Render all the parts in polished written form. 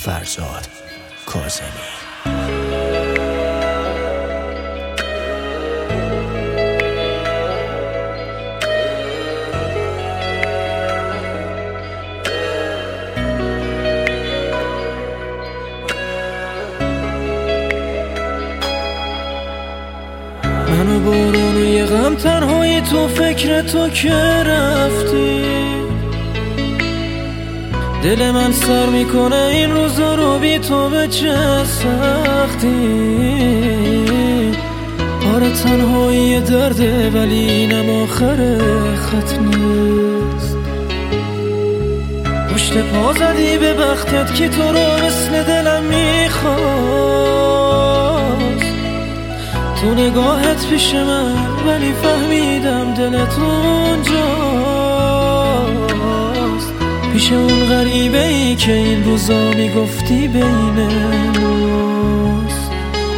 فرزاد کاظمی. منو بارون و یه غم تنهایی تو فکر تو که رفتی، دل من سر میکنه این روزا رو بی تو به چه سختی. آره تنهایی درده ولی اینم آخر خط نیست. پشت پا زدی به بختت که تو رو مثل دلم میخواست. تو نگاهت پیش من ولی فهمیدم دلت اونجاست، پیش اون غریبه ای که این روزا میگفتی بین ماست.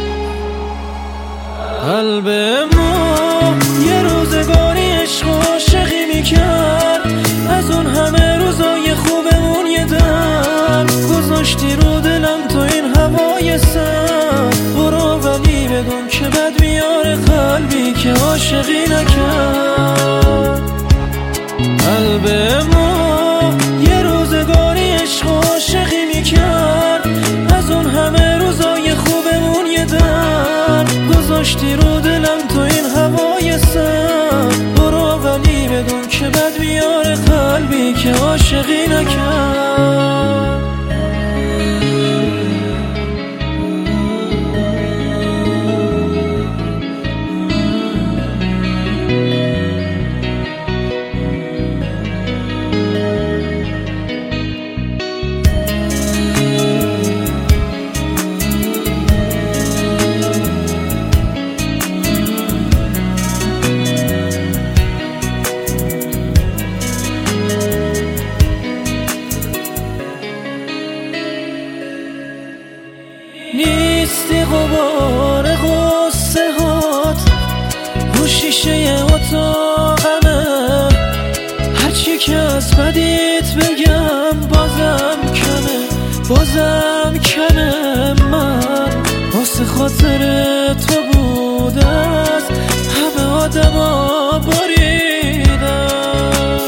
قلب ما یه روزگاری عشق و عاشقی میکرد، از اون همه روزای خوبمون یه در گذاشتی رو دلم تو این هوای سرد. برو ولی بدون که بد میاره قلبی که عاشقی نکرد. قلب ما یه روزگاری عشق و عاشقی میکرد، از اون همه روزای خوبمون یه در گذاشتی رو دلم تو این هوای سرد. برو ولی بدون که بد میاره قلبی که عاشقی نکرد. نیستی غبار غصه هات رو شیشه اتاقمه، هرچی که از بدیت بگم بازم کمه. من واسه خاطر تو بود از همه آدما بریدم،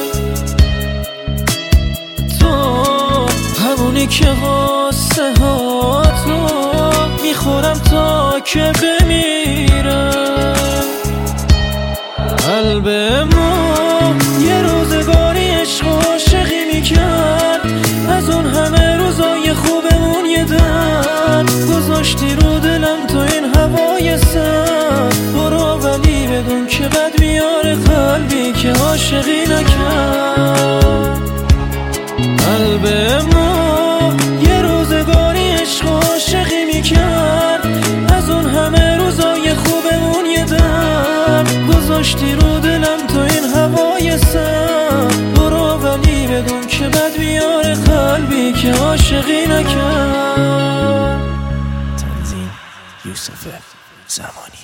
تو همونی که غصه هاتو میخورم تا که بمیرم. قلب ما یه روزگاری عشق و عاشقی میکرد، از اون همه روزای خوبمون یه در گذاشتی رو دلم تو این هوای سرد. برو ولی بدون که بد میاره قلبی که عاشقی نکرد. قلب ما یه روزگاری عشق و عاشقی میکرد، از اون همه روزای خوبمون یه در گذاشتی رو دلم تو این هوای سرد. برو ولی بدون که بد میاره قلبی که عاشقی نکرد. تنظیم یوسف زمانی.